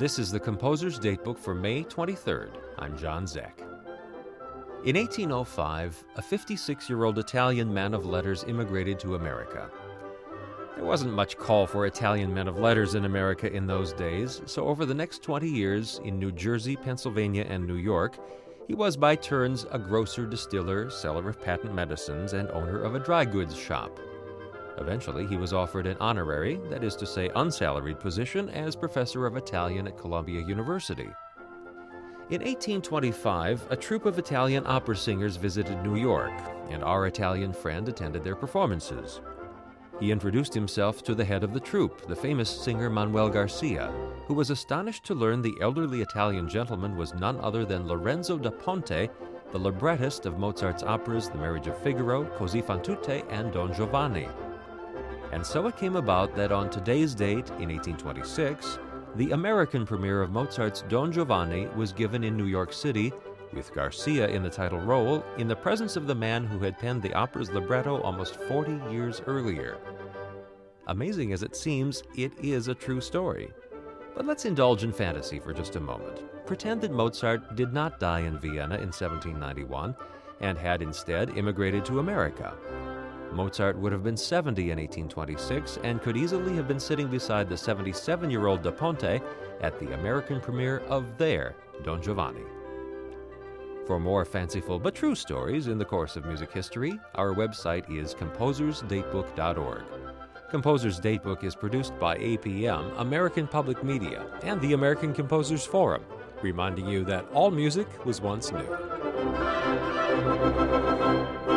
This is the Composer's Datebook for May 23rd. I'm John Zeck. In 1805, a 56-year-old Italian man of letters immigrated to America. There wasn't much call for Italian men of letters in America in those days, so over the next 20 years, in New Jersey, Pennsylvania, and New York, he was by turns a grocer, distiller, seller of patent medicines, and owner of a dry goods shop. Eventually, he was offered an honorary, that is to say unsalaried position, as professor of Italian at Columbia University. In 1825, a troupe of Italian opera singers visited New York, and our Italian friend attended their performances. He introduced himself to the head of the troupe, the famous singer Manuel Garcia, who was astonished to learn the elderly Italian gentleman was none other than Lorenzo da Ponte, the librettist of Mozart's operas The Marriage of Figaro, Così fan tutte, and Don Giovanni. And so it came about that on today's date, in 1826, the American premiere of Mozart's Don Giovanni was given in New York City, with Garcia in the title role, in the presence of the man who had penned the opera's libretto almost 40 years earlier. Amazing as it seems, it is a true story. But let's indulge in fantasy for just a moment. Pretend that Mozart did not die in Vienna in 1791 and had instead immigrated to America. Mozart would have been 70 in 1826 and could easily have been sitting beside the 77-year-old Da Ponte at the American premiere of their Don Giovanni. For more fanciful but true stories in the course of music history, our website is composersdatebook.org. Composer's Datebook is produced by APM, American Public Media, and the American Composers Forum, reminding you that all music was once new.